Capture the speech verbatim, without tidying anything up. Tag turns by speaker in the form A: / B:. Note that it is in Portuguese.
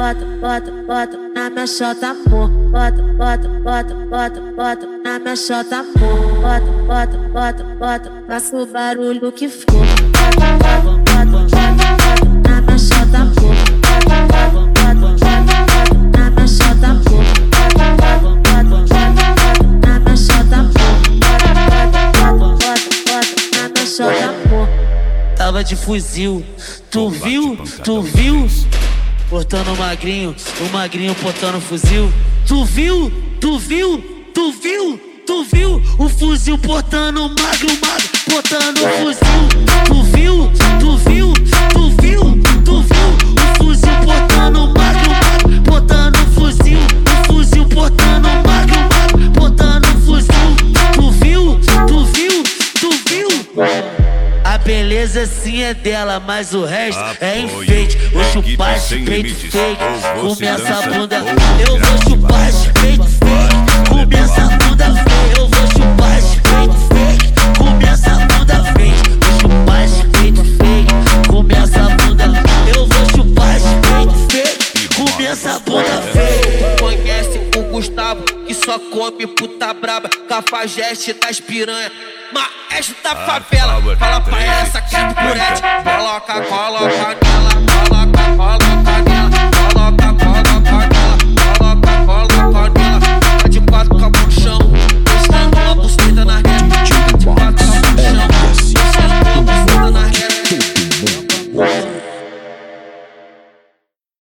A: bota, bota, bota na minha chota, amor. Bota, bota, bota, bota, bota na minha chota, amor. Bota, bota, bota, bota, faça o barulho que for. Bota, bota, bota, bota, bota na minha chota, amor. Bota, bota, bota, bota, bota na minha chota, amor. Bota, bota, bota, bota, bota na minha chota, amor. Bota, bota, bota, bota na minha chota, amor. Tava de fuzil, tu viu? Tu viu? Portando o magrinho, o magrinho portando o fuzil. Tu viu? Tu viu? Tu viu? Tu viu? O fuzil portando o magro, o magro portando o fuzil. Tu viu? Tu viu? Tu viu? Tu viu? O fuzil portando o magro, o magro portando o fuzil. O fuzil portando o magro, o magro portando o fuzil. Tu viu? Tu viu? Tu viu? A beleza sim é dela, mas o resto
B: Apoio.
A: é enfeite. Vou chupar esse peito fake, comer essa bunda. Eu vou chupar esse peito fake, comer essa bunda feia. Eu vou chupar esse peito fake, comer essa bunda feia. Vou chupar esse peito fake, comer essa bunda. Eu vou chupar esse peito fake, comer essa bunda feia.
C: Conhece o Gustavo, que só come puta braba, cafajeste das piranha, maestro da favela. Fala pra essa que é do purete, coloca, coloca nela, coloca, coloca nela.